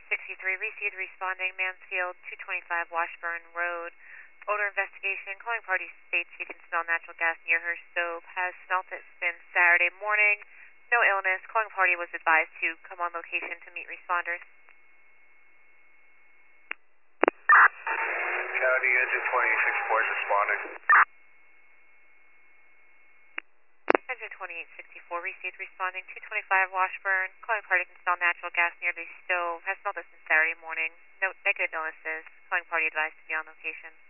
2863, received responding Mansfield 225 Washburn Road. Odor investigation, calling party states she can smell natural gas near her stove, has smelt it since Saturday morning. No illness. Calling party was advised to come on location to meet responders. County engine 2864 is responding. Engine 2864 received responding 225 Washburn. Calling party can smell natural gas near the stove, has smelled it since Saturday morning. No negative illnesses. Calling party advised to be on location.